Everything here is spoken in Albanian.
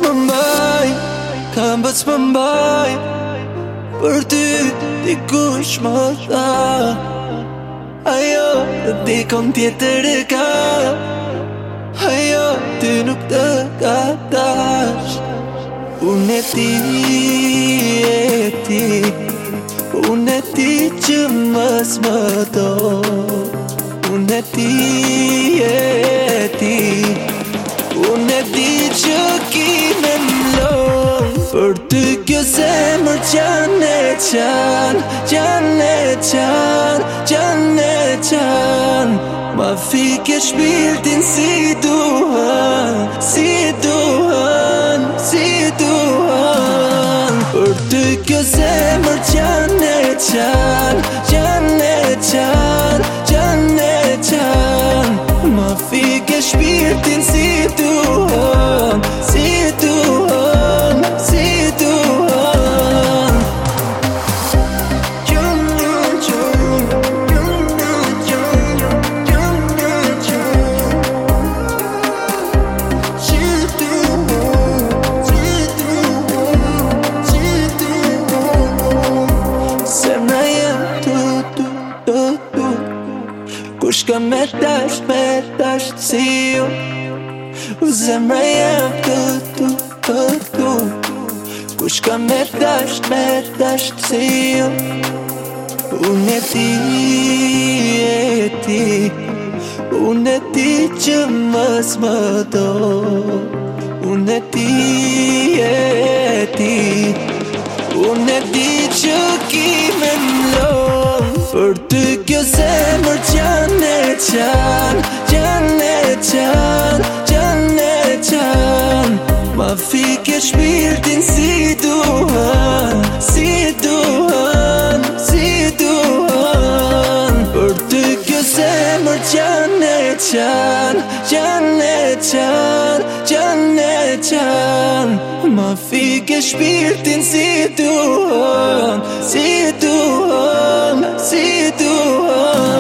më mbaj, kam bës më mbaj. Për ty dikush më tha, ajo dhe dikon tjetër e ka, ajo ty nuk të ka dash. Unë e ti, unë e ti që mës më do. Unë e ti, unë e di që ki me mlon. Për ty kjo zemër qanë e qanë, qanë e qanë, qanë e qanë. Ma fike shpirtin si duhan, si duhan, si duhan. Për ty kjo zemër qanë e qanë, qanë e qanë, qanë e qanë. Ma fike shpirtin si duhan, si duhan, si duhan. Kush ka me dash si ju, zemra jem tu. Kush ka me dash si ju. Unë e ti, unë e ti që mës më do. Unë e ti, unë e ti që ki me mlon. Për ty kjo zemër qanë e qanë, qanë e qanë, qanë e qanë. Ma fike shpirtin si duhan, si duhan, si duhan. Për ty kjo zemër qanë e qanë, qanë e qanë, qanë e qanë. Ma fike shpirtin si duhan, si duhan, si duhan.